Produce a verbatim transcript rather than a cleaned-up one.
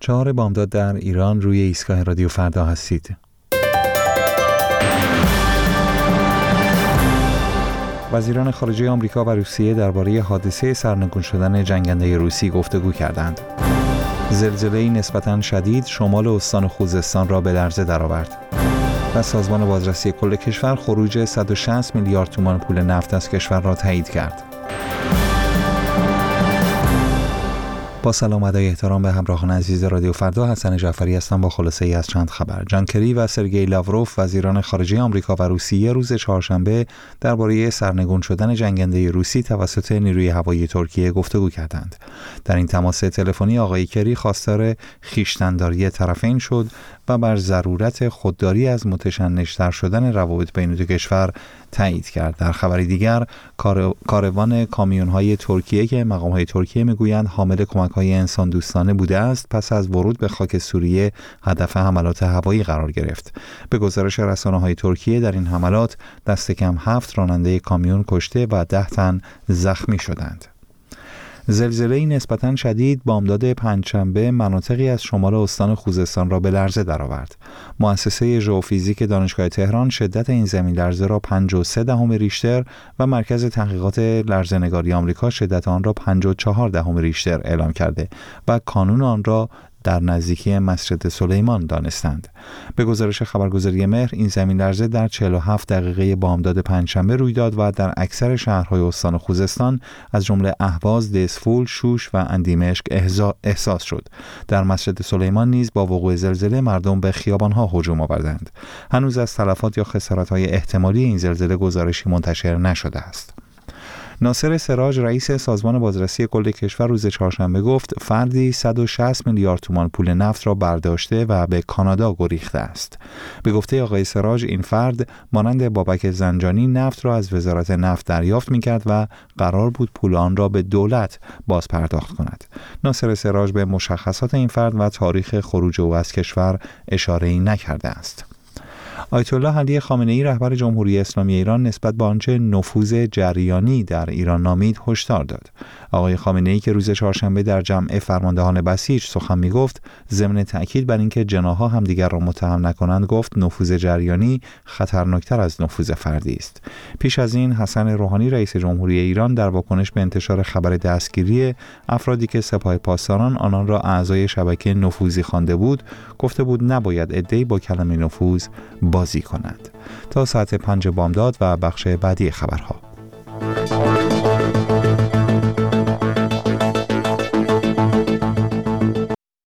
چهار بامداد در ایران روی ایستگاه رادیو فردا هستید. وزیران خارجه آمریکا و روسیه درباره حادثه سرنگون شدن جنگنده روسی گفتگو کردند. زلزله‌ای نسبتاً شدید شمال استان خوزستان را به لرزه درآورد. و سازمان بازرسی کل کشور خروج صد و شصت میلیارد تومان پول نفت از کشور را تایید کرد. با سلام و ادای احترام به همراهان عزیز رادیو فردا، حسن جعفری هستم با خلاصه‌ای از چند خبر. جان کری و سرگئی لاوروف وزیران خارجه آمریکا و روسیه روز چهارشنبه درباره سرنگون شدن جنگنده روسی توسط نیروی هوایی ترکیه گفتگو کردند. در این تماس تلفنی آقای کری خواستار خویشتن‌داری طرفین شد و بر ضرورت خودداری از متشنج‌تر شدن روابط بین دو کشور تایید کرد. در خبری دیگر، کاروان کامیون‌های ترکیه که مقام‌های ترکیه میگویند حامل کمک‌های انسان دوستانه بوده است، پس از ورود به خاک سوریه هدف حملات هوایی قرار گرفت. به گزارش رسانه‌های ترکیه، در این حملات دست کم هفت راننده کامیون کشته و ده تن زخمی شدند. زلزله‌ای نسبتاً شدید بامداد پنجشنبه مناطقی از شمال استان خوزستان را به لرزه درآورد. مؤسسه ژئوفیزیک دانشگاه تهران شدت این زمین لرزه را پنج و سه دهم ریشتر و مرکز تحقیقات لرزه‌نگاری آمریکا شدت آن را پنج و چهار دهم ریشتر اعلام کرده و کانون آن را در نزدیکی مسجد سلیمان دانستند. به گزارش خبرگزاری مهر، این زمین لرزه در چهل و هفت دقیقه بامداد پنجشنبه روی داد و در اکثر شهرهای استان خوزستان از جمله اهواز، دسفول، شوش و اندیمشک احساس شد. در مسجد سلیمان نیز با وقوع زلزله مردم به خیابانها هجوم آوردند. هنوز از تلفات یا خسارت‌های احتمالی این زلزله گزارشی منتشر نشده است. ناصر سراج رئیس سازمان بازرسی کل کشور روز چهارشنبه گفت فردی صد و شصت میلیارد تومان پول نفت را برداشته و به کانادا گریخته است. به گفته آقای سراج، این فرد مانند بابک زنجانی نفت را از وزارت نفت دریافت می‌کرد و قرار بود پول آن را به دولت باز پرداخت کند. ناصر سراج به مشخصات این فرد و تاریخ خروج او از کشور اشاره‌ای نکرده است. آیت الله علی خامنه‌ای رهبر جمهوری اسلامی ایران نسبت به آنچه نفوذ جریانی در ایران نامید هشدار داد. آقای خامنه‌ای که روز چهارشنبه در جمع فرماندهان بسیج سخن می‌گفت، ضمن تأکید بر اینکه جناح‌ها همدیگر را متهم نکنند گفت نفوذ جریانی خطرناکتر از نفوذ فردی است. پیش از این حسن روحانی رئیس جمهوری ایران در واکنش به انتشار خبر دستگیری افرادی که سپاه پاسداران آنان را اعضای شبکه نفوذی خوانده بود، گفته بود نباید عده‌ای با کلمه نفوذ بازی کنند. تا ساعت پنج بامداد و بخش بعدی خبرها.